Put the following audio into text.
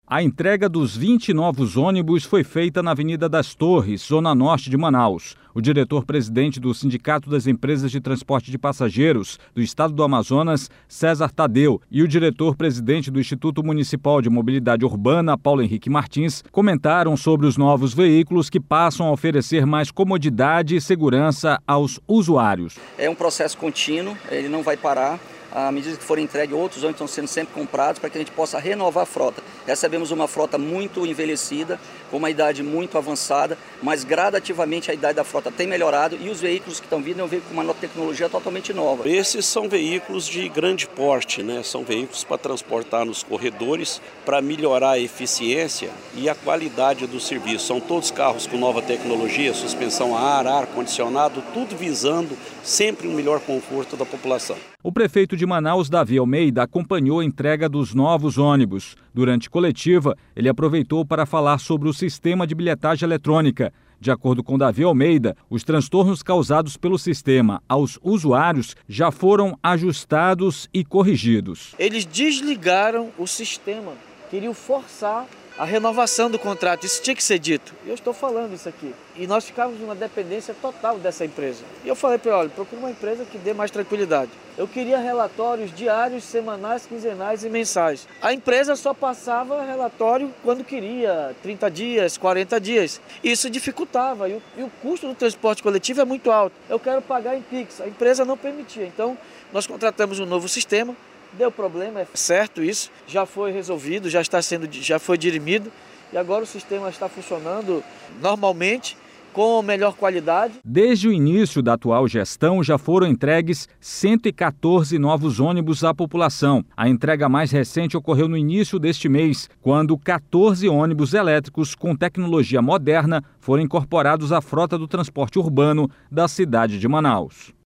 A entrega dos 20 novos ônibus foi feita na Avenida das Torres, zona norte de Manaus. O diretor-presidente do Sindicato das Empresas de Transporte de Passageiros do Estado do Amazonas, César Tadeu, e o diretor-presidente do Instituto Municipal de Mobilidade Urbana, Paulo Henrique Martins, comentaram sobre os novos veículos que passam a oferecer mais comodidade e segurança aos usuários. É um processo contínuo, ele não vai parar. À medida que forem entregues, outros estão sendo sempre comprados para que a gente possa renovar a frota. Recebemos uma frota muito envelhecida, com uma idade muito avançada, mas gradativamente a idade da frota tem melhorado e os veículos que estão vindo vêm com uma tecnologia totalmente nova. Esses são veículos de grande porte, né? São veículos para transportar nos corredores, para melhorar a eficiência e a qualidade do serviço. São todos carros com nova tecnologia, suspensão a ar-condicionado, tudo visando sempre um melhor conforto da população. O prefeito de Manaus, Davi Almeida, acompanhou a entrega dos novos ônibus. Durante coletiva, ele aproveitou para falar sobre o sistema de bilhetagem eletrônica. De acordo com Davi Almeida, os transtornos causados pelo sistema aos usuários já foram ajustados e corrigidos. Eles desligaram o sistema, queriam forçar a renovação do contrato, isso tinha que ser dito. Eu estou falando isso aqui. E nós ficávamos numa dependência total dessa empresa. E eu falei para ele, olha, procure uma empresa que dê mais tranquilidade. Eu queria relatórios diários, semanais, quinzenais e mensais. A empresa só passava relatório quando queria, 30 dias, 40 dias. Isso dificultava e o custo do transporte coletivo é muito alto. Eu quero pagar em Pix, a empresa não permitia. Então, nós contratamos um novo sistema. Deu problema, é certo isso, já foi resolvido, já foi dirimido e agora o sistema está funcionando normalmente, com melhor qualidade. Desde o início da atual gestão já foram entregues 114 novos ônibus à população. A entrega mais recente ocorreu no início deste mês, quando 14 ônibus elétricos com tecnologia moderna foram incorporados à frota do transporte urbano da cidade de Manaus.